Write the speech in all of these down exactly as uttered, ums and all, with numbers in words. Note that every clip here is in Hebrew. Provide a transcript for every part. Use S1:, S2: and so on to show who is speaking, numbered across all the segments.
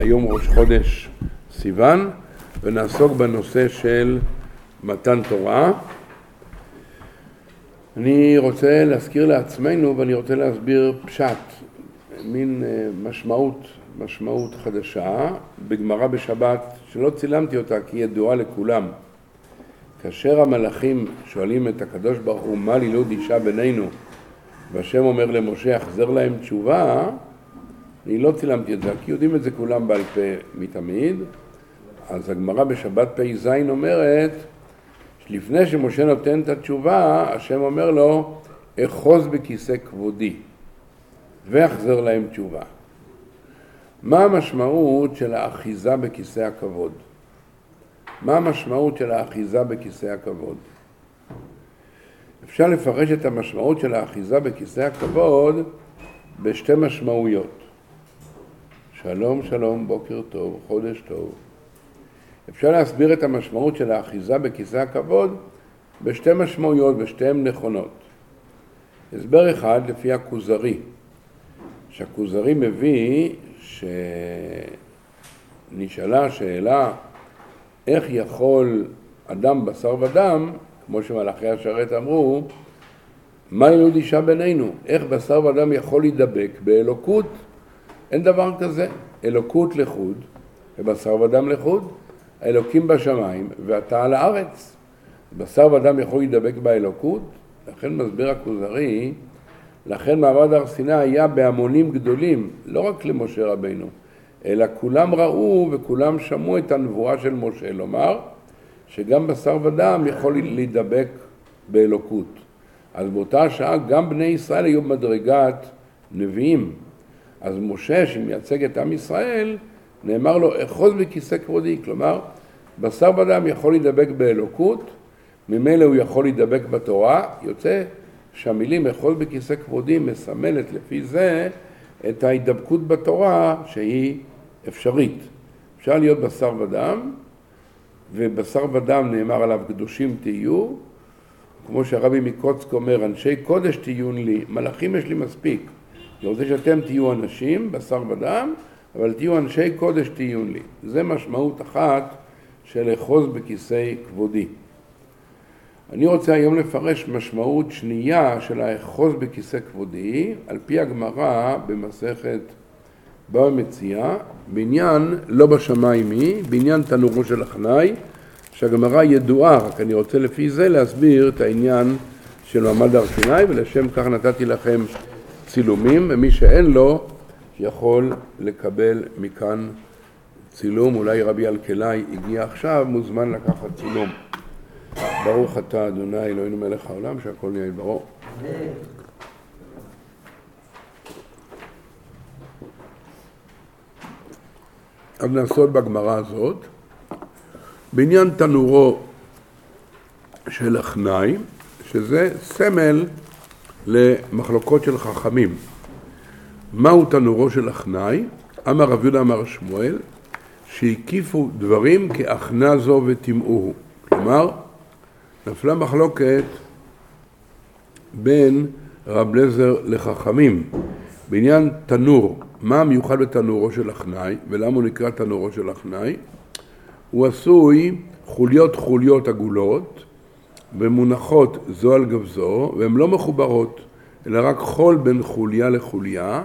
S1: היום ראש חודש סיוון, ונעסוק בנושא של מתן תורה. אני רוצה להזכיר לעצמנו, ואני רוצה להסביר פשט, מין משמעות, משמעות חדשה, בגמרא בשבת, שלא צילמתי אותה כי היא ידועה לכולם. כאשר המלאכים שואלים את הקדוש ברוך הוא, מה לילוד אישה בינינו, והשם אומר למשה, החזר להם תשובה, אני לא צילמתי את זה, כי יודעים את זה כולם בעל פה מתמיד. אז הגמרא בשבת פ"ז אומרת, שלפני שמשה נותן את התשובה, השם אומר לו, אחוז בכיסא כבודי, והחזר להם תשובה. מה המשמעות של האחיזה בכיסא הכבוד? מה המשמעות של האחיזה בכיסא הכבוד? אפשר לפרש את המשמעות של האחיזה בכיסא הכבוד בשתי משמעויות. שלום, שלום, בוקר טוב, חודש טוב. אפשר להסביר את המשמעות של האחיזה בכיסא הכבוד בשתי משמעויות, בשתיהן נכונות. הסבר אחד לפי הכוזרי, שהכוזרי מביא שנשאלה שאלה איך יכול אדם בשר ודם, כמו שמלאכי השרת אמרו, מה לילוד אישה בינינו? איך בשר ודם יכול להידבק באלוקות? אין דבר כזה. אלוקות לחוד, ובשר ודם לחוד, האלוקים בשמיים ואתה על הארץ. בשר ודם יכול להידבק באלוקות, לכן מסביר הכוזרי, לכן מעמד הר סיני היה בהמונים גדולים, לא רק למשה רבינו, אלא כולם ראו וכולם שמעו את הנבואה של משה, לומר שגם בשר ודם יכול להידבק באלוקות. אז באותה שעה גם בני ישראל היו מדרגת נביאים. אז משה שמייצג את עם ישראל, נאמר לו, אחוז בכיסא כבודי, כלומר, בשר ודם יכול להידבק באלוקות, ממילא הוא יכול להידבק בתורה, יוצא שהמילים אחוז בכיסא כבודי מסמלת לפי זה את ההידבקות בתורה שהיא אפשרית. אפשר להיות בשר ודם, ובשר ודם נאמר עליו קדושים תהיו, כמו שהרבי מקוצק אומר, אנשי קודש תהיון לי, מלאכים יש לי מספיק. אני רוצה שאתם תהיו אנשים, בשר ודם, אבל תהיו אנשי קודש תהיון לי. זה משמעות אחת של אחוז בכיסא כבודי. אני רוצה היום לפרש משמעות שנייה של האחוז בכיסא כבודי, על פי הגמרא במסכת בבא מציעא, בעניין לא בשמיים היא, בעניין תנורו של אחנאי, שהגמרא ידועה, רק אני רוצה לפי זה להסביר את העניין של מעמד הר סיני, ולשם כך נתתי לכם צילומים, ומי שאין לו יכול לקבל מכאן צילום. אולי רבי אלקלעי הגיע עכשיו, מוזמן לקחת צילום. ברוך אתה אדוני אלוהינו מלך העולם, שהכל נהיה ברור. אז נעסוק בגמרא הזאת בעניין תנורו של אחנאי, שזה סמל למחלוקות של חכמים. מהו תנורו של אחנאי? אמר רב יהודה אמר שמואל, שהקיפו דברים כאחנה זו וטמאוהו. כלומר, נפלה מחלוקת בין רב אליעזר לחכמים בעניין תנור. מה המיוחד בתנורו של אחנאי ולמה הוא נקרא תנורו של אחנאי? הוא עשוי חוליות חוליות עגולות ומונחות זו על גב זו, והן לא מחוברות, אלא רק חול בין חוליה לחוליה.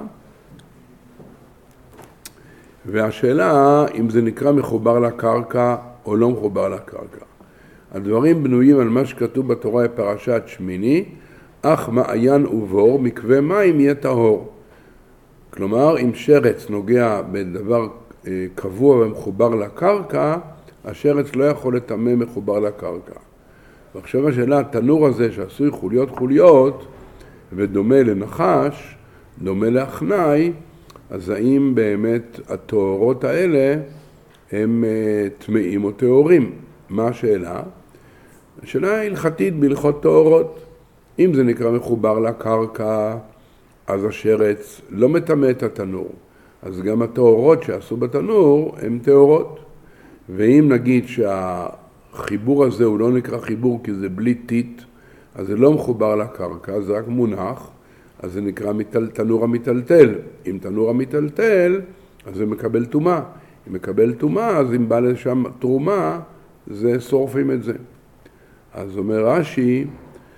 S1: והשאלה אם זה נקרא מחובר לקרקע או לא מחובר לקרקע. הדברים בנויים על מה שכתוב בתורה בפרשת שמיני, אך מעיין ובור מקווה מים יהיה טהור. כלומר, אם שרץ נוגע בדבר קבוע ומחובר לקרקע, השרץ לא יכול לטמא מחובר לקרקע. ועכשיו השאלה, התנור הזה שעשוי חוליות חוליות ודומה לנחש, דומה לאחנאי, אז האם באמת התוארות האלה הם טמאים או טהורים? מה השאלה? השאלה הלכתית בהלכות טהורות. אם זה נקרא מחובר לקרקע, אז השרץ לא מטמא את התנור. אז גם הטהורות שעשו בתנור הן טהורות. ואם נגיד שהחיבור הזה הוא לא נקרא חיבור כי זה בלי טיט, אז זה לא מחובר לקרקע, זה רק מונח, אז זה נקרא תנור המטלטל. אם תנור המטלטל, אז זה מקבל טומאה. אם מקבל טומאה, אז אם בא לשם תרומה, זה שורפים את זה. אז אומר רש"י,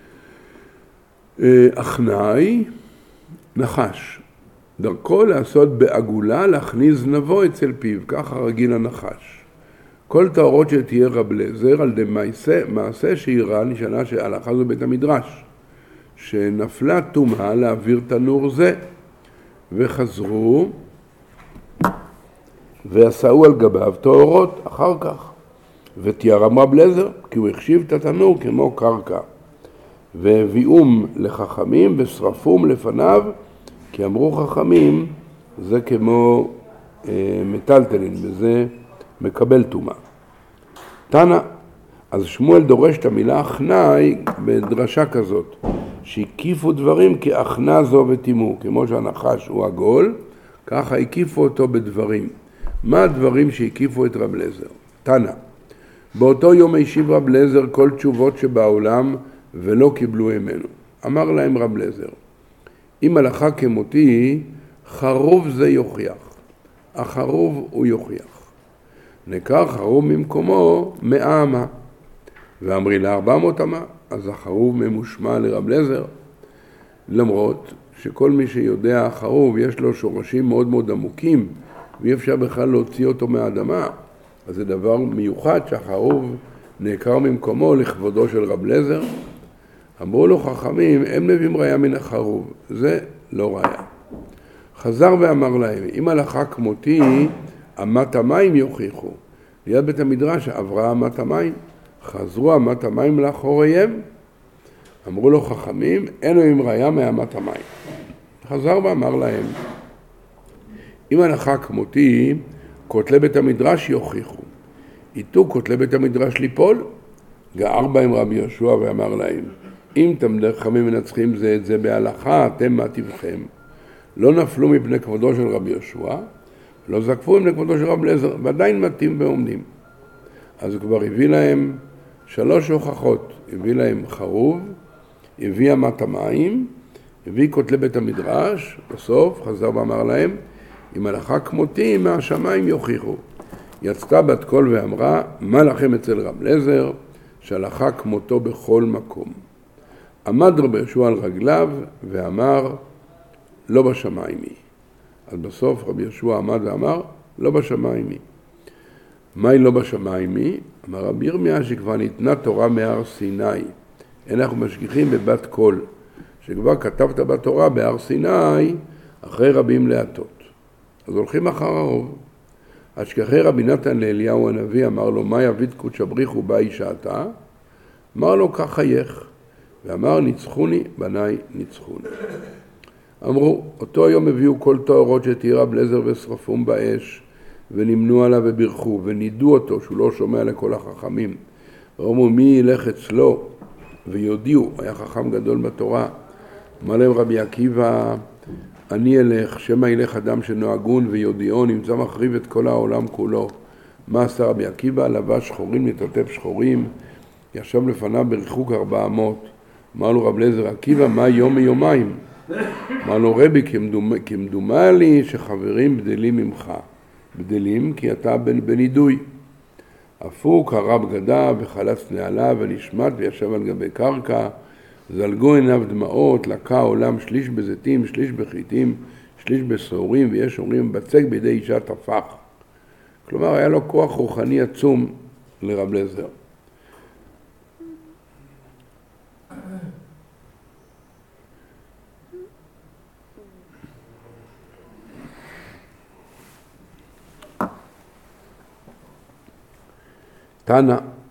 S1: אחנאי נחש, דרכו לעשות בעגולה להכניס זנבו אצל פיו, ככה רגיל הנחש. כל טהרות שתהיה רב אליעזר על די מעשה, מעשה שאירע נשאלה שהלכה זו בית המדרש, שנפלה טומאה להעביר תנור זה, וחזרו ועשו על גביו טהרות אחר כך. ותיארם רב אליעזר, כי הוא החשיב את התנור כמו קרקע. והביאום לחכמים ושרפום לפניו, כי אמרו חכמים, זה כמו אה, מטלטלין, וזה מקבל טומאה. תנא, אז שמואל דורש את המילה אחנאי בדרשה כזאת, שהקיפו דברים כאחנה זו ותימו, כמו שהנחש הוא עגול, ככה הקיפו אותו בדברים. מה הדברים שהקיפו את רב אליעזר? תנא, באותו יום השיב רב אליעזר כל תשובות שבעולם ולא קיבלו ממנו. אמר להם רב אליעזר, אם הלכה כמותי, חרוב זה יוכיח. החרוב הוא יוכיח. נקר חרוב ממקומו מאה אמה. ואמרי לה ארבע מאות אמה, אז החרוב ממושמע לרב אליעזר. למרות שכל מי שיודע החרוב יש לו שורשים מאוד מאוד עמוקים, ואי אפשר בכלל להוציא אותו מהאדמה. אז זה דבר מיוחד שהחרוב נעקר ממקומו לכבודו של רב אליעזר. אמרו לו חכמים, הם מביאים ראיה מן החרוב, זה לא ראיה. חזר ואמר להם, אם הלכה כמותי, אמת המים יוכיחו. ליד בית המדרש עברה אמת המים, חזרו אמת המים לאחוריהם. אמרו לו חכמים, אין להם ראיה מאמת המים. חזר ואמר להם, אם הלכה כמותי, כותלי בית המדרש יוכיחו. איתו כותלי בית המדרש ליפול, גער בהם רבי יהושע ואמר להם, אם תלמידי חכמים מנצחים זה את זה בהלכה, אתם מה טבעכם? לא נפלו מפני כבודו של רבי יהושע, לא זקפו מפני כבודו של רבי אליעזר, ועדיין מתים ועומדים. אז הוא כבר הביא להם שלוש הוכחות, הביא להם חרוב, הביא אמת המים, הביא כותלי בית המדרש, בסוף חזר ואמר להם, אם הלכה כמותי מהשמיים יוכיחו. יצתה בת קול ואמרה, מה לכם אצל רב אליעזר, שהלכה כמותו בכל מקום. עמד רבי יהושע על רגליו ואמר, לא בשמיים היא. אז בסוף רבי יהושע עמד ואמר, לא בשמיים היא. מהי לא בשמיים היא? אמר רבי ירמיה שכבר ניתנה תורה מהר סיני. אנחנו משגיחים בבת קול, שכבר כתבת בתורה בהר סיני אחרי רבים להטות. אז הולכים אחר הרוב. השגחי רבי נתן לאליהו הנביא אמר לו, מה יביא קודש הבריחו באי שעתה? אמר לו, כך חייך. ואמר, ניצחוני, בניי ניצחוני. אמרו, אותו יום הביאו כל טהרות שתהיה רב אליעזר ושרפום באש, ונמנו עליו ובירכו, ונידו אותו, שהוא לא שומע לכל החכמים. ואמרו, מי ילך אצלו? ויודיעו, היה חכם גדול בתורה. אמר להם רבי עקיבא, אני אלך, שמא ילך אדם שנוהגון ויודיעו, נמצא מחריב את כל העולם כולו. מה עשה רבי עקיבא? לבש שחורים, נתעטף שחורים, ישב לפניו בריחוק ארבע מאות. אמר לו רב אליעזר, עקיבא, מה יום מיומיים? אמר לו, רבי, כמדומה, כמדומה לי שחברים בדלים ממך. בדלים כי אתה בן בנידוי. אפו קרא בגדיו וחלץ נעליו ונשמט וישב על גבי קרקע. זלגו עיניו דמעות, לקה עולם שליש בזיתים, שליש בחיטים, שליש בסעורים, ויש אומרים בצק בידי אישה תפח. כלומר, היה לו כוח רוחני עצום לרב אליעזר. תנא,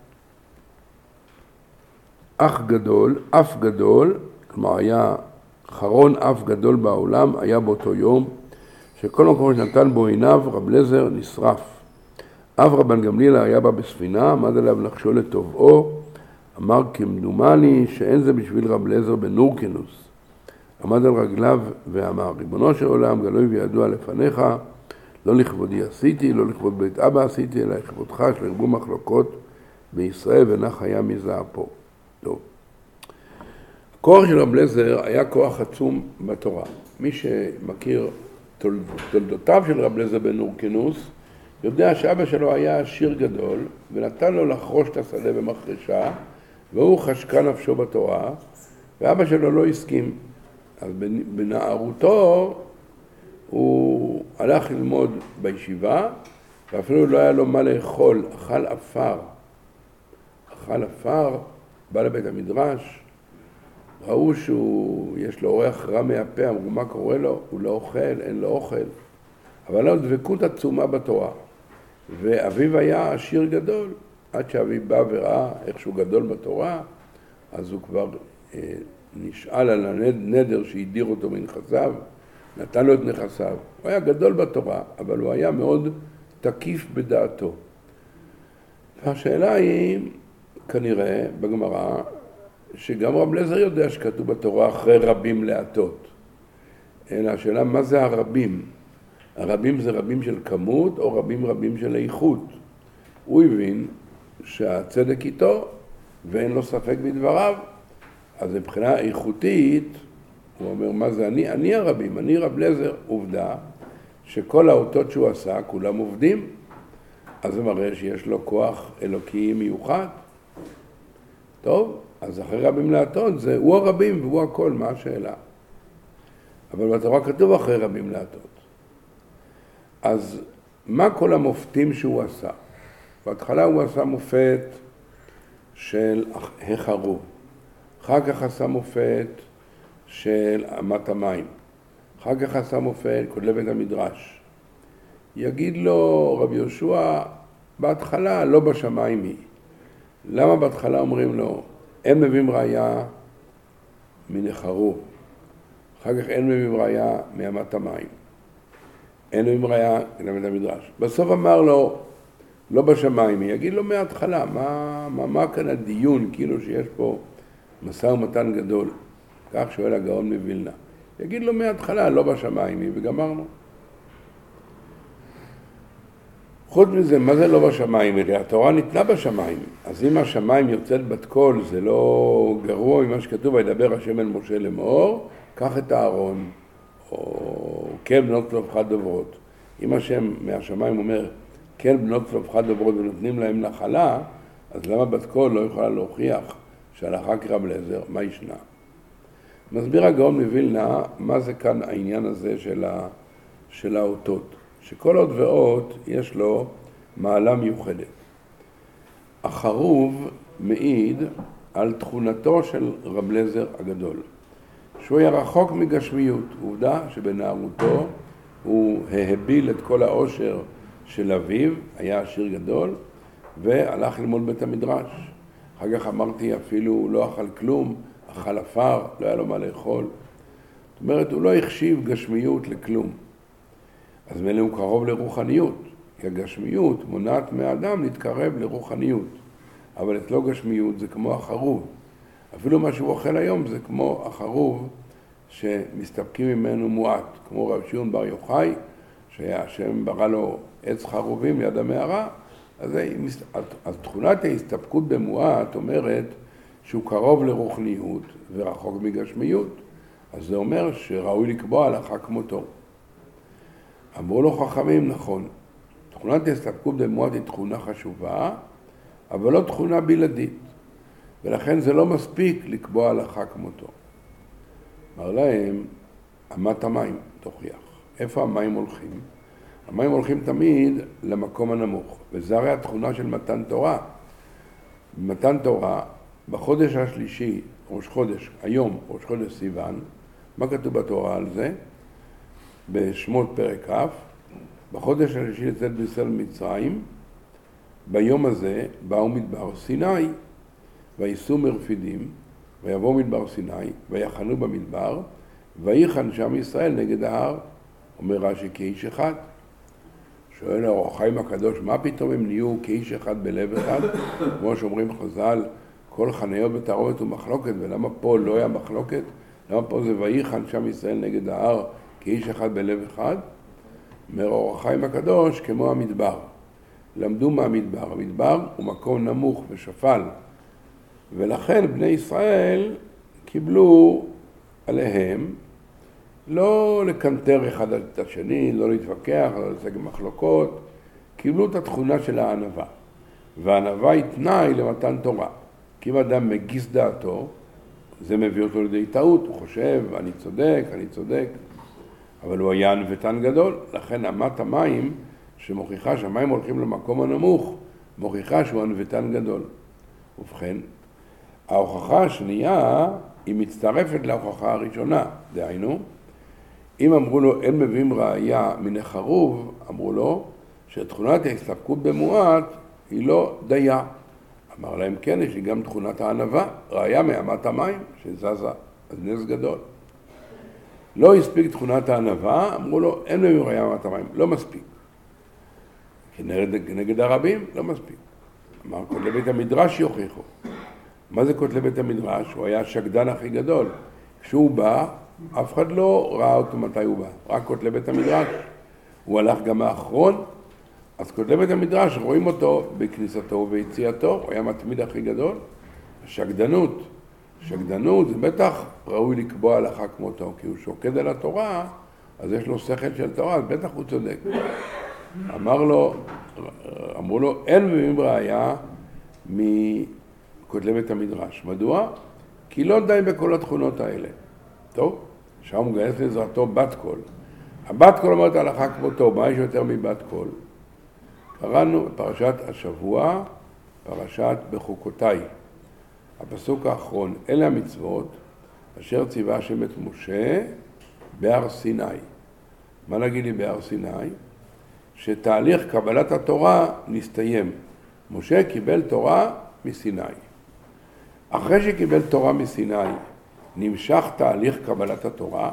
S1: אח גדול, אף גדול, כלומר היה חרון אף גדול בעולם, היה באותו יום, שכל מקום שנתן בו עיניו, רב אליעזר נשרף. אב רבן גמליאל היה בה בספינה, עמד עליו לחשול לטובעו, אמר כמדומני שאין זה בשביל רב אליעזר בן הורקנוס. עמד על רגליו ואמר, ריבונו של עולם, גלוי וידוע לפניך, לא לכבודי עשיתי, לא לכבוד בית אבא עשיתי, אלא לכבודך שלרבו מחלוקות בישראל ונח היה מזה פה. טוב. הכוח של רב אליעזר היה כוח עצום בתורה. מי שמכיר תולדותיו של רב אליעזר בן הורקנוס, יודע שאבא שלו היה עשיר גדול, ונתן לו לחרוש את השדה במחרשה, והוא חשקה נפשו בתורה, ואבא שלו לא הסכים. אז בנערותו הוא הלך ללמוד בישיבה, ואפילו לא היה לו מה לאכול, אכל אפר. אכל אפר, בא לבית המדרש, ראו שיש לו אורח רע מהפה, אמרו מה קורה לו? הוא לא אוכל, אין לו אוכל. אבל לא דבקות עצומה בתורה. ואביו היה עשיר גדול, עד שאביו בא וראה איך שהוא גדול בתורה, אז הוא כבר אה, נשאל על הנדר שהדיר אותו מנכסיו, נתן לו את נכסיו. הוא היה גדול בתורה, אבל הוא היה מאוד תקיף בדעתו. והשאלה היא, כנראה, בגמרא, שגם רב אליעזר יודע שכתוב בתורה אחרי רבים להטות. אלא השאלה, מה זה הרבים? הרבים זה רבים של כמות או רבים רבים של איכות. הוא הבין שהצדק איתו ואין לו ספק בדבריו. אז מבחינה איכותית, הוא אומר, מה זה אני? אני הרבים, אני רב אליעזר. עובדה שכל האותות שהוא עשה, כולם עובדים. אז זה מראה שיש לו כוח אלוקי מיוחד. טוב, אז אחרי רבים להטות, זה הוא הרבים והוא הכל, מה השאלה? אבל בתורה כתוב אחרי רבים להטות. אז מה כל המופתים שהוא עשה? בהתחלה הוא עשה מופת של החרוב. אחר כך עשה מופת של אמת המים. אחר כך עשה מופת כותלי בית המדרש. יגיד לו רבי יהושע, בהתחלה לא בשמיים היא. למה בהתחלה אומרים לו, הם מביאים ראיה מן החרוב. אחר כך אין מביאים ראיה מאמת המים. אין מביאים ראיה מבית המדרש. בסוף אמר לו, לא בשמיים, יגיד לו מההתחלה, מה, מה, מה כאן הדיון, כאילו שיש פה משא ומתן גדול. כך שואל הגאון מווילנה. יגיד לו מההתחלה, לא בשמיים, וגמרנו. חוץ מזה, מה זה לא בשמיים? הרי התורה ניתנה בשמיים. אז אם השמיים יוצאת בת קול, זה לא גרוע ממה שכתוב, וידבר השם אל משה לאמור, קח את הארון, או כן בנות צלופחד דוברות. אם השם מהשמיים אומר, כן בנות צלופחד דוברות ונותנים להם נחלה, אז למה בת קול לא יכולה להוכיח שהלכה כרב אליעזר? מה ישנה? מסביר הגאון מווילנה, מה זה כאן העניין הזה של, ה... של האותות. שכל עוד ואות יש לו מעלה מיוחדת. החרוב מעיד על תכונתו של רב אליעזר הגדול, שהוא היה רחוק מגשמיות. עובדה שבנערותו הוא ההביל את כל העושר של אביו, היה עשיר גדול, והלך ללמוד בית המדרש. אחר כך אמרתי, אפילו לא אכל כלום, אכל אפר, לא היה לו מה לאכול. זאת אומרת, הוא לא החשיב גשמיות לכלום. אז מילא הוא קרוב לרוחניות, כי הגשמיות מונעת מהאדם להתקרב לרוחניות. אבל אצלו גשמיות זה כמו החרוב. אפילו מה שהוא אוכל היום זה כמו החרוב שמסתפקים ממנו מועט, כמו רב שמעון בר יוחאי, שהשם ברא לו עץ חרובים ליד המערה, אז, אז תכונת ההסתפקות במועט אומרת שהוא קרוב לרוחניות ורחוק מגשמיות. אז זה אומר שראוי לקבוע הלכה כמותו. אמרו לו חכמים, נכון, תכונת ההסתפקות במועט היא תכונה חשובה, אבל לא תכונה בלעדית, ולכן זה לא מספיק לקבוע הלכה כמותו. אמר להם, אמת המים תוכיח. איפה המים הולכים? המים הולכים תמיד למקום הנמוך, וזה הרי התכונה של מתן תורה. במתן תורה, בחודש השלישי, ראש חודש, היום, ראש חודש סיוון, מה כתוב בתורה על זה? בשמות פרק כ', בחודש השלישי לצאת בישראל מצרים, ביום הזה באו מדבר סיני, וייסעו מרפידים, ויבואו מדבר סיני, ויחנו במדבר, ויחן שם ישראל נגד ההר. אומר רש"י כאיש אחד. שואל האור החיים הקדוש, מה פתאום הם נהיו כאיש אחד בלב אחד? כמו שאומרים חז"ל, כל חניות בתערובת הוא מחלוקת, ולמה פה לא היה מחלוקת? למה פה זה ויחן שם ישראל נגד ההר כאיש אחד בלב אחד? אומר האור החיים הקדוש, כמו המדבר. למדו מהמדבר. המדבר הוא מקום נמוך ושפל, ולכן בני ישראל קיבלו עליהם לא לקנטר אחד את השני, לא להתווכח, לא לצג מחלוקות, קיבלו את התכונה של הענווה, והענווה היא תנאי למתן תורה. כי אם אדם מגיס דעתו, זה מביא אותו לידי טעות, הוא חושב, אני צודק, אני צודק, אבל הוא היה ענוותן גדול, לכן אמת המים, שמוכיחה שהמים הולכים למקום הנמוך, מוכיחה שהוא ענוותן גדול. ובכן, ההוכחה השנייה היא מצטרפת להוכחה הראשונה, דהיינו, אם אמרו לו אין מביאים ראיה מן החרוב, אמרו לו שתכונת ההסתפקות במועט היא לא דיה. אמר להם כן, יש לי גם תכונת הענווה, ראיה מאמת המים שזזה, אז נס גדול. לא הספיק תכונת הענווה, אמרו לו אין מביאים ראיה מאמת המים, לא מספיק. כנגד, כנגד הרבים, לא מספיק. אמר כותלי בית המדרש יוכיחו. מה זה כותלי בית המדרש? הוא היה השקדן הכי גדול. כשהוא בא, אף אחד לא ראה אותו מתי הוא בא, רק כותלי בית המדרש. הוא הלך גם האחרון, אז כותלי בית המדרש רואים אותו בכניסתו וביציאתו, הוא היה מתמיד הכי גדול. השקדנות, שקדנות זה בטח ראוי לקבוע הלכה כמותו, כי הוא שוקד על התורה, אז יש לו שכל של תורה, אז בטח הוא צודק. אמר לו, אמרו לו, אין מביאים ראיה מכותלי בית המדרש. מדוע? כי לא די בכל התכונות האלה. טוב, שם הוא מגייס לעזרתו בת קול. הבת קול אומרת הלכה כמותו, מה יש יותר מבת קול? קראנו בפרשת השבוע, פרשת בחוקותיי. הפסוק האחרון, אלה המצוות, אשר ציווה השם את משה בהר סיני. מה נגיד לי בהר סיני? שתהליך קבלת התורה נסתיים. משה קיבל תורה מסיני. אחרי שקיבל תורה מסיני, נמשך תהליך קבלת התורה.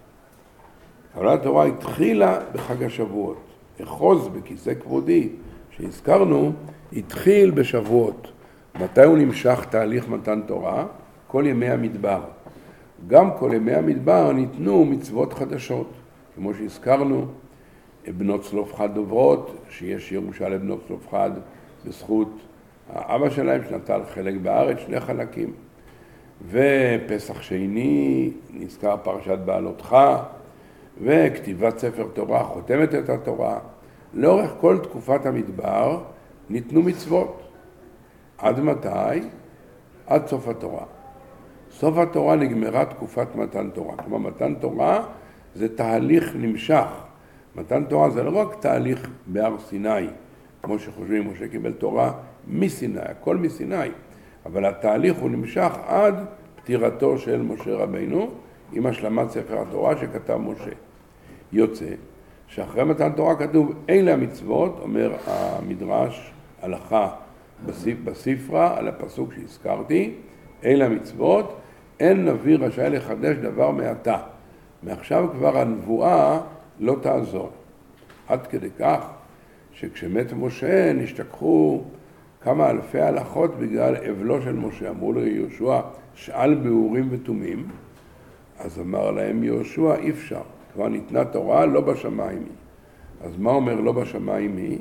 S1: קבלת התורה התחילה בחג השבועות. אחוז בכיסא כבודי שהזכרנו, התחיל בשבועות. מתי הוא נמשך תהליך מתן תורה? כל ימי המדבר. גם כל ימי המדבר ניתנו מצוות חדשות. כמו שהזכרנו, בנות צלופחד דוברות, שיש ירושה לבנות צלופחד בזכות האבא שלהם שנטל חלק בארץ, שני חלקים. ופסח שני, נזכר פרשת בעלותך, וכתיבת ספר תורה, חותמת את התורה. לאורך כל תקופת המדבר ניתנו מצוות. עד מתי? עד סוף התורה. סוף התורה נגמרה תקופת מתן תורה. כלומר, מתן תורה זה תהליך נמשך. מתן תורה זה לא רק תהליך בהר סיני, כמו שחושבים, משה קיבל תורה מסיני, הכל מסיני, אבל התהליך הוא נמשך עד פטירתו של משה רבינו, עם השלמת ספר התורה שכתב משה. יוצא שאחרי מתן תורה כתוב, אלה המצוות, אומר המדרש, הלכה בספרה, על הפסוק שהזכרתי, אלה המצוות, אין נביא רשאי לחדש דבר מעתה. מעכשיו כבר הנבואה לא תעזור. עד כדי כך שכשמת משה נשתכחו כמה אלפי הלכות בגלל אבלו של משה. אמרו ליהושע, שאל באורים ותומים, אז אמר להם יהושע, אי אפשר. כבר ניתנה תורה, לא בשמיים היא. אז מה אומר לא בשמיים היא?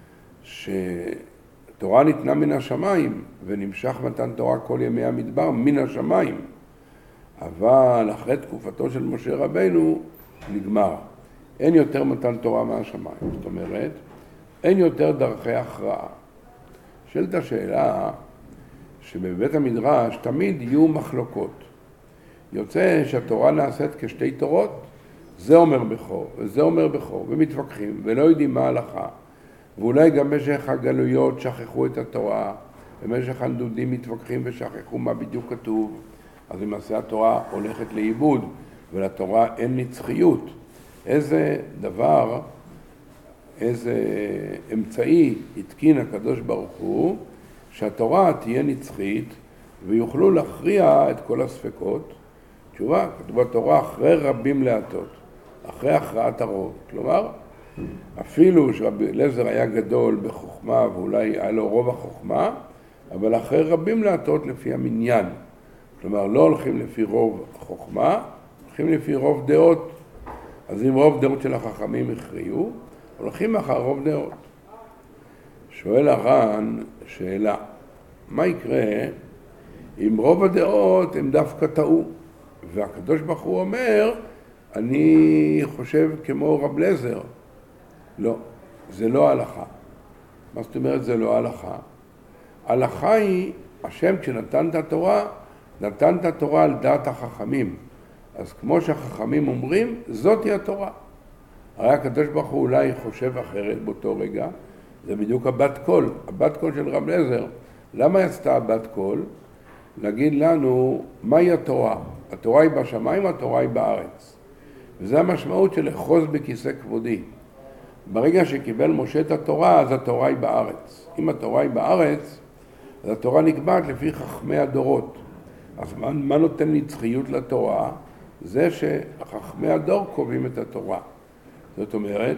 S1: שתורה ניתנה מן השמיים, ונמשך מתן תורה כל ימי המדבר מן השמיים. אבל אחרי תקופתו של משה רבינו נגמר. אין יותר מתן תורה מהשמיים. זאת אומרת, אין יותר דרכי הכרעה. שאלת השאלה שבבית המדרש תמיד יהיו מחלוקות. יוצא שהתורה נעשית כשתי תורות, זה אומר בכור וזה אומר בכור, ומתווכחים ולא יודעים מה ההלכה. ואולי גם במשך הגלויות שכחו את התורה, במשך הנדודים מתווכחים ושכחו מה בדיוק כתוב. אז למעשה התורה הולכת לאיבוד, ולתורה אין נצחיות. איזה דבר, איזה אמצעי התקין הקדוש ברוך הוא, שהתורה תהיה נצחית, ויוכלו להכריע את כל הספקות. תשובה, כתוב בתורה אחרי רבים להטות, אחרי הכרעת הרוב. כלומר, אפילו שרבי אליעזר היה גדול בחוכמה, ואולי היה לו רוב החוכמה, אבל אחרי רבים להטות לפי המניין. כלומר, לא הולכים לפי רוב חוכמה, הולכים לפי רוב דעות. אז אם רוב דעות של החכמים הכריעו, הולכים אחר רוב דעות. שואל הר"ן שאלה, מה יקרה אם רוב הדעות הם דווקא טעו? והקדוש ברוך הוא אומר, אני חושב כמו רב אליעזר. לא, זה לא ההלכה. מה זאת אומרת זה לא הלכה? הלכה היא, השם כשנתן את התורה, נתן את התורה על דעת החכמים. אז כמו שהחכמים אומרים, זאת היא התורה. הרי הקדוש ברוך הוא אולי חושב אחרת באותו רגע, זה בדיוק הבת קול, הבת קול של רב אליעזר. למה יצאה הבת קול? להגיד לנו, מהי התורה? התורה היא בשמיים, התורה היא בארץ. וזה המשמעות של אחוז בכיסא כבודי. ברגע שקיבל משה את התורה, אז התורה היא בארץ. אם התורה היא בארץ, אז התורה נקבעת לפי חכמי הדורות. אז מה, מה נותן נצחיות לתורה? זה שחכמי הדור קובעים את התורה. זאת אומרת,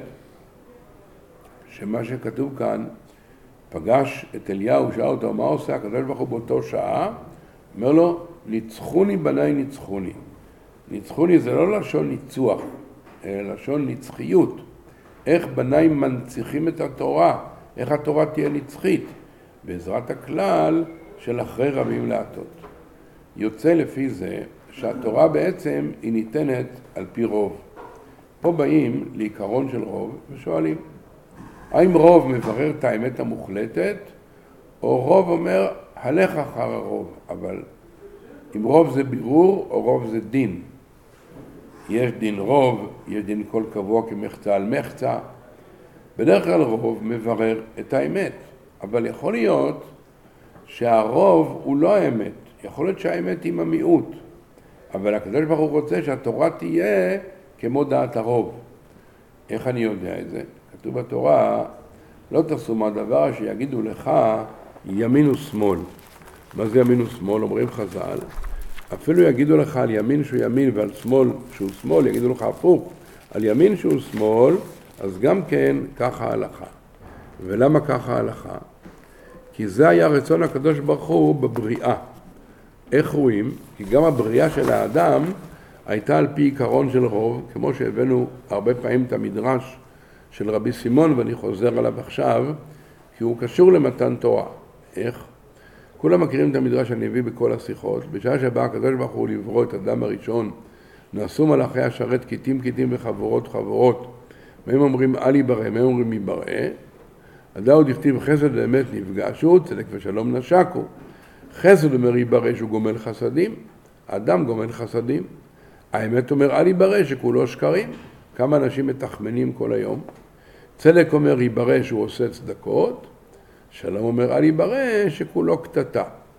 S1: שמה שכתוב כאן, פגש את אליהו, שאל אותו, מה עושה הקדוש ברוך הוא באותו שעה? אומר לו, ניצחוני בניי ניצחוני. ניצחוני זה לא לשון ניצוח, אלא לשון נצחיות. איך בניי מנציחים את התורה, איך התורה תהיה נצחית, בעזרת הכלל של אחרי רבים להטות. יוצא לפי זה שהתורה בעצם היא ניתנת על פי רוב. פה באים לעיקרון של רוב ושואלים, האם רוב מברר את האמת המוחלטת, או רוב אומר, הלך אחר הרוב, אבל אם רוב זה בירור או רוב זה דין. יש דין רוב, יש דין כל קבוע כמחצה על מחצה. בדרך כלל רוב מברר את האמת, אבל יכול להיות שהרוב הוא לא האמת. יכול להיות שהאמת היא המיעוט, אבל הקדוש ברוך הוא רוצה שהתורה תהיה כמו דעת הרוב. איך אני יודע את זה? כתוב בתורה, לא תעשו מהדבר שיגידו לך ימין ושמאל. מה זה ימין ושמאל? אומרים חז"ל. אפילו יגידו לך על ימין שהוא ימין ועל שמאל שהוא שמאל, יגידו לך הפוך. על ימין שהוא שמאל, אז גם כן ככה ההלכה. ולמה ככה ההלכה? כי זה היה רצון הקדוש ברוך הוא בבריאה. איך רואים? כי גם הבריאה של האדם הייתה על פי עיקרון של רוב, כמו שהבאנו הרבה פעמים את המדרש של רבי סימון, ואני חוזר עליו עכשיו, כי הוא קשור למתן תורה. איך? כולם מכירים את המדרש שאני הביא בכל השיחות. בשעה שבא הקדוש ברוך הוא לברוא את אדם הראשון, נעשו מלאכי השרת כיתים כיתים וחבורות חברות, והם אומרים אל יברא, הם אומרים יברא. הדאו דכתיב חסד ואמת נפגשו, צדק ושלום נשקו. חסד אומר יברא שהוא גומל חסדים, האדם גומל חסדים. האמת אומר אל יברא שכולו שקרים. כמה אנשים מתחמנים כל היום. צדק אומר יברא שהוא עושה צדקות, שלום אומר אל יברא שכולו קטטה.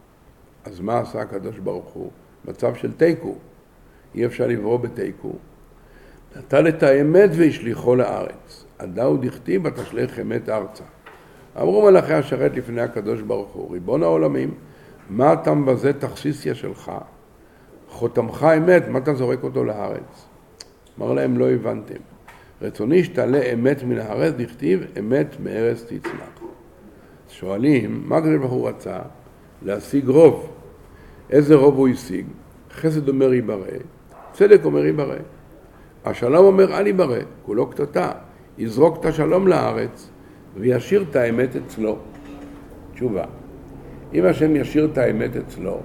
S1: אז מה עשה הקדוש ברוך הוא? מצב של תיקו. אי אפשר לברוא בתיקו. נטל את האמת והשליחו לארץ. הדאו דכתיב ותשלח אמת ארצה. אמרו מלאכי השרת לפני הקדוש ברוך הוא, ריבון העולמים, מה אתה מבזה תכסיסיה שלך? חותמך אמת, מה אתה זורק אותו לארץ? אמר להם, לא הבנתם. רצוני שתעלה אמת מן הארץ, דכתיב אמת מארץ תצמח. שואלים, מה הקדוש ברוך הוא רצה? להשיג רוב. איזה רוב הוא השיג? חסד אומר יברא, צדק אומר יברא. השלום אומר אל יברא, כולו קטטה. יזרוק את השלום לארץ וישאיר את האמת אצלו. תשובה. אם השם ישאיר את האמת אצלו,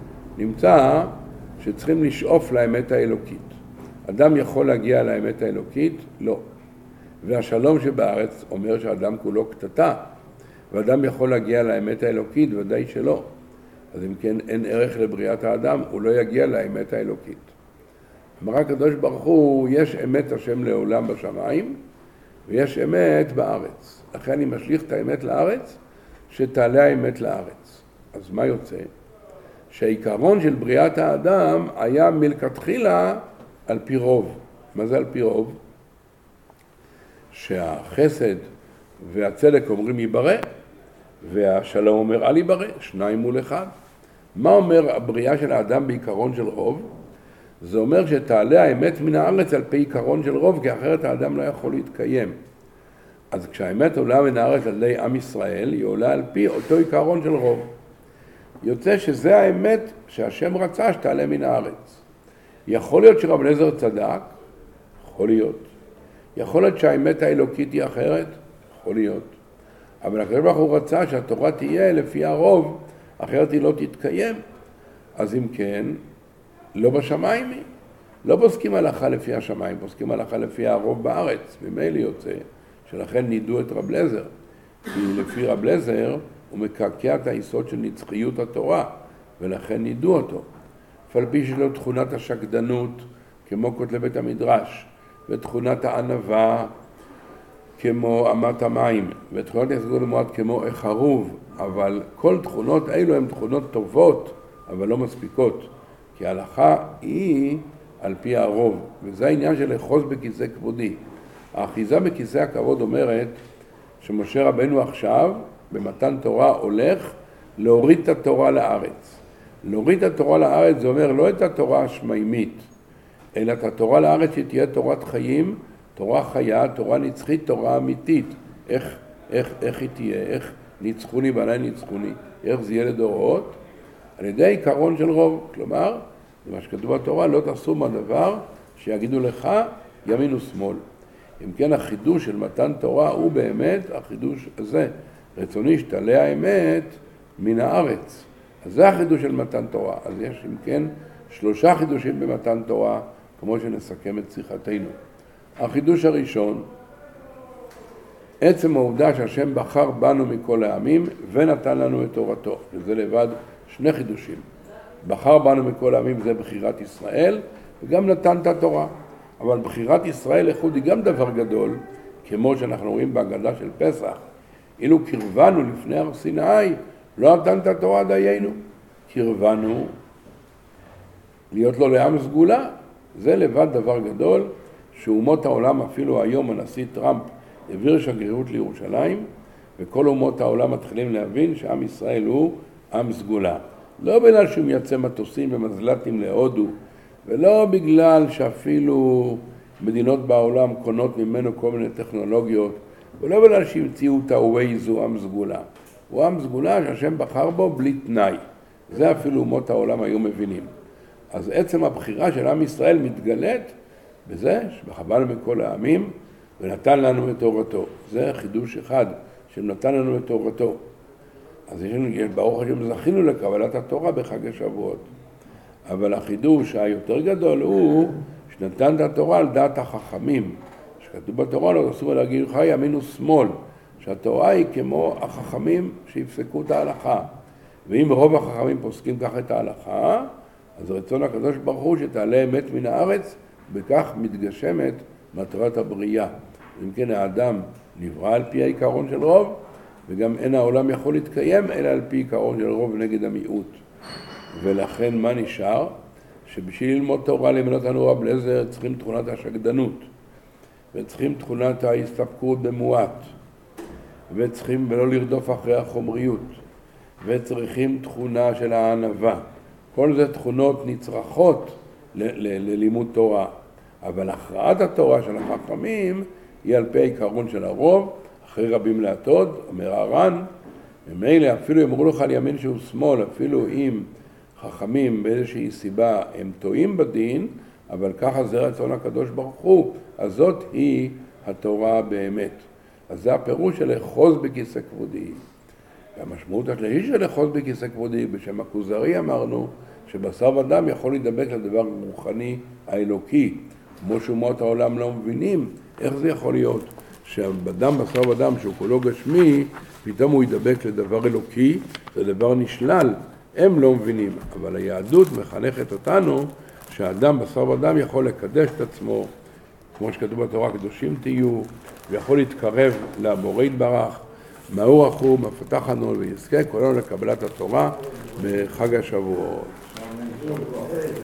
S1: נמצא שצריכים לשאוף לאמת האלוקית. אדם יכול להגיע לאמת האלוקית? לא. והשלום שבארץ אומר שהאדם כולו קטטה, ואדם יכול להגיע לאמת האלוקית, ודאי שלא. אז אם כן, אין ערך לבריאת האדם, הוא לא יגיע לאמת האלוקית. אמר הקדוש ברוך הוא, יש אמת השם לעולם בשמיים, ויש אמת בארץ. לכן אני משליך את האמת לארץ, שתעלה האמת לארץ. אז מה יוצא? שהעיקרון של בריאת האדם היה מלכתחילה על פי רוב. מה זה על פי רוב? שהחסד והצדק אומרים יברא, והשלום אומר אל יברא, שניים מול אחד. מה אומר הבריאה של האדם בעיקרון של רוב? זה אומר שתעלה האמת מן הארץ על פי עיקרון של רוב, כי אחרת האדם לא יכול להתקיים. אז כשהאמת עולה מן הארץ על ידי עם ישראל, היא עולה על פי אותו עיקרון של רוב. יוצא שזה האמת שהשם רצה שתעלה מן הארץ. יכול להיות שרב אליעזר צדק? יכול להיות. יכול להיות שהאמת האלוקית היא אחרת? יכול להיות. אבל הקדוש ברוך הוא רצה שהתורה תהיה לפי הרוב, אחרת היא לא תתקיים. אז אם כן, לא בשמיים היא. לא פוסקים הלכה לפי השמיים, פוסקים הלכה לפי הרוב בארץ. ממילא יוצא, שלכן נידו את רב אליעזר. כי לפי רב אליעזר הוא מקעקע את היסוד של נצחיות התורה, ולכן נידו אותו. אף על פי שלו תכונת השקדנות, כמו כותלי בית המדרש, ותכונת הענווה, כמו אמת המים, ותכונות יסגוד למועד כמו החרוב, אבל כל תכונות אלו הן תכונות טובות, אבל לא מספיקות, כי ההלכה היא על פי הרוב, וזה העניין של לחוז בכיסא כבודי. האחיזה בכיסא הכבוד אומרת שמשה רבנו עכשיו, במתן תורה, הולך להוריד את התורה לארץ. להוריד את התורה לארץ זה אומר לא את התורה השמיימית, אלא את התורה לארץ שתהיה תורת חיים, תורה חיה, תורה נצחית, תורה אמיתית. איך, איך, איך היא תהיה? איך ניצחוני ועלי ניצחוני? איך זה יהיה לדורות? על ידי עיקרון של רוב. כלומר, מה שכתוב בתורה, לא תעשו מהדבר שיגידו לך ימין ושמאל. אם כן, החידוש של מתן תורה הוא באמת החידוש הזה. רצוני שתעלה האמת מן הארץ. אז זה החידוש של מתן תורה. אז יש, אם כן, שלושה חידושים במתן תורה, כמו שנסכם את שיחתנו. החידוש הראשון, עצם העובדה שהשם בחר בנו מכל העמים ונתן לנו את תורתו. וזה לבד שני חידושים. בחר בנו מכל העמים זה בחירת ישראל, וגם נתן את התורה. אבל בחירת ישראל לחוד היא גם דבר גדול, כמו שאנחנו רואים בהגדה של פסח. אילו קרבנו לפני הר סיני, לא נתן את התורה דיינו. קרבנו להיות לו לעם סגולה. זה לבד דבר גדול, שאומות העולם, אפילו היום הנשיא טראמפ העביר שגרירות לירושלים, וכל אומות העולם מתחילים להבין שעם ישראל הוא עם סגולה. לא בגלל שהוא מייצא מטוסים ומזל"טים להודו, ולא בגלל שאפילו מדינות בעולם קונות ממנו כל מיני טכנולוגיות, ולא בגלל שהמציאו את ה-Waze הוא עם סגולה. הוא עם סגולה שהשם בחר בו בלי תנאי. זה אפילו אומות העולם היו מבינים. אז עצם הבחירה של עם ישראל מתגלית בזה שבחרנו מכל העמים ונתן לנו את תורתו. זה חידוש אחד שנתן לנו את תורתו. אז יש לנו, ברוך השם, זכינו לקבלת התורה בחג השבועות. אבל החידוש היותר גדול הוא שנתן את התורה על דעת החכמים. שכתוב בתורה לא אסור להגיד לך ימין ושמאל, שהתורה היא כמו החכמים שיפסקו את ההלכה. ואם רוב החכמים פוסקים כך את ההלכה, אז רצון הקדוש ברוך הוא שתעלה אמת מן הארץ, בכך מתגשמת מטרת הבריאה. אם כן, האדם נברא על פי העיקרון של רוב, וגם אין העולם יכול להתקיים אלא על פי עיקרון של רוב נגד המיעוט. ולכן מה נשאר? שבשביל ללמוד תורה לימד אותנו רב אליעזר צריכים תכונת השקדנות, וצריכים תכונת ההסתפקות במועט, וצריכים ולא לרדוף אחרי החומריות, וצריכים תכונה של הענווה. כל זה תכונות נצרכות ללימוד תורה, אבל הכרעת התורה של החכמים היא על פי העיקרון של הרוב, אחרי רבים להטות, אומר הר"ן, ממילא אפילו יאמרו לך על ימין שהוא שמאל, אפילו אם חכמים באיזושהי סיבה הם טועים בדין, אבל ככה זה רצון הקדוש ברוך הוא, אז זאת היא התורה באמת. אז זה הפירוש של לחוז בכיסא כבודי. והמשמעות השלישית של לחוז בכיסא כבודי, בשם הכוזרי אמרנו, שבשר ודם יכול להידבק לדבר רוחני האלוקי, כמו שאומות העולם לא מבינים, איך זה יכול להיות שבדם, בשר ודם, שהוא כולו גשמי, פתאום הוא ידבק לדבר אלוקי, זה דבר נשלל, הם לא מבינים, אבל היהדות מחנכת אותנו שהאדם, בשר ודם, יכול לקדש את עצמו, כמו שכתוב בתורה, קדושים תהיו, ויכול להתקרב לבורא יתברך, מאור החור, מפתח הנול ויזכה, כולנו לקבלת התורה בחג השבועות.